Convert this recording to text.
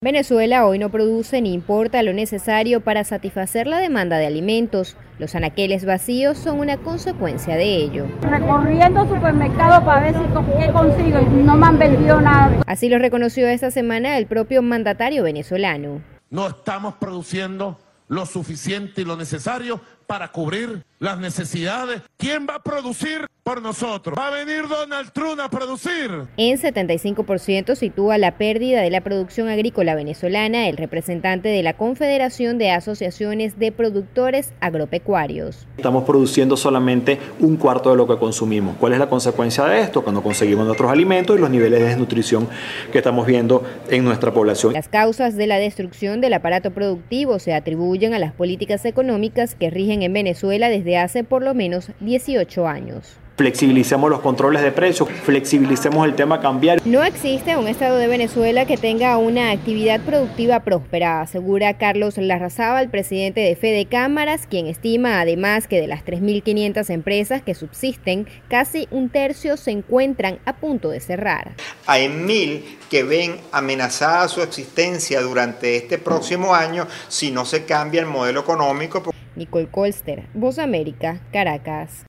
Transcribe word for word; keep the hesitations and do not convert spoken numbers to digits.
Venezuela hoy no produce ni importa lo necesario para satisfacer la demanda de alimentos. Los anaqueles vacíos son una consecuencia de ello. Recorriendo supermercados para ver si qué consigo y no me han vendido nada. Así lo reconoció esta semana el propio mandatario venezolano. No estamos produciendo lo suficiente y lo necesario para cubrir las necesidades. ¿Quién va a producir por nosotros? ¿Va a venir Donald Trump a producir? En setenta y cinco por ciento sitúa la pérdida de la producción agrícola venezolana el representante de la Confederación de Asociaciones de Productores Agropecuarios. Estamos produciendo solamente un cuarto de lo que consumimos. ¿Cuál es la consecuencia de esto? Cuando conseguimos nuestros alimentos y los niveles de desnutrición que estamos viendo en nuestra población. Las causas de la destrucción del aparato productivo se atribuyen a las políticas económicas que rigen en Venezuela desde hace por lo menos dieciocho años. Flexibilicemos los controles de precios, flexibilicemos el tema cambiario. No existe un estado de Venezuela que tenga una actividad productiva próspera, asegura Carlos Larrazábal, presidente de Fede Cámaras, quien estima además que de las tres mil quinientas empresas que subsisten, casi un tercio se encuentran a punto de cerrar. Hay mil que ven amenazada su existencia durante este próximo año si no se cambia el modelo económico. Nicole Colster, Voz América, Caracas.